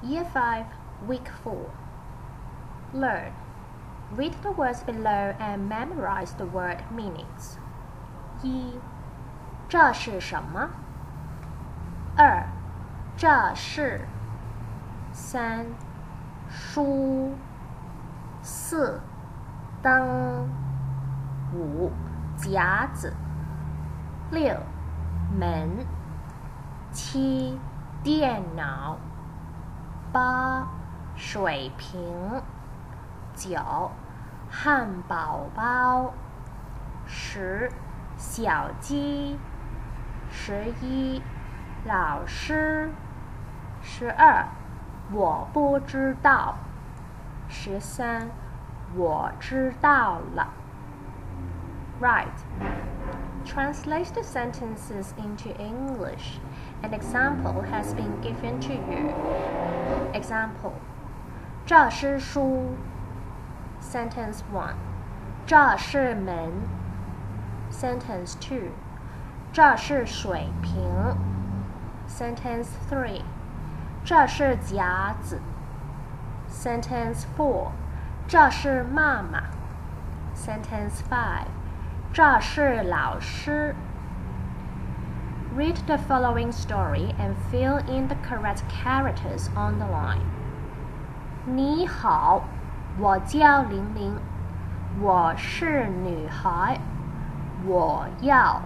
Year 5, Week 4. Learn. Read the words below and memorize the word meanings. 1. 这是什么？ 2. 这是 3. 书 4. 灯 5. 夹子 6. 门 7. 电脑 8. 水瓶 9. 汉堡包 10. 小鸡 11. 老师 12. 我不知道 13. 我知道了 Right. Translate the sentences into English. An example has been given to you. Example. 这是书 Sentence 1. 这是门 Sentence 2. 这是水瓶 Sentence 3. 这是夹子 Sentence 4. 这是妈妈 Sentence 5. 这是老师 Read the following story and fill in the correct characters on the line. 你好，我叫玲玲，我是女孩，我要。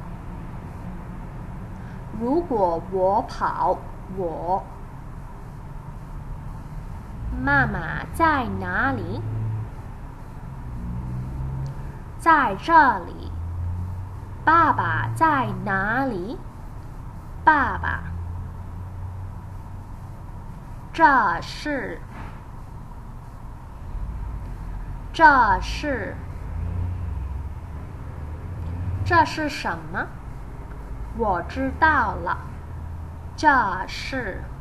如果我跑，我。妈妈在哪里？在这里。爸爸在哪里？爸爸。这是什么？我知道了，这是